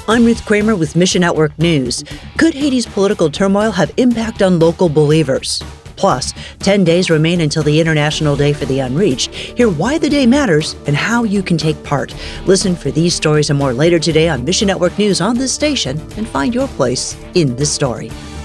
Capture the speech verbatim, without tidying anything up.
I'm Ruth Kramer with Mission Network News. Could Haiti's political turmoil have impact on local believers? Plus, ten days remain until the International Day for the Unreached. Hear why the day matters and how you can take part. Listen for these stories and more later today on Mission Network News on this station and find your place in the story.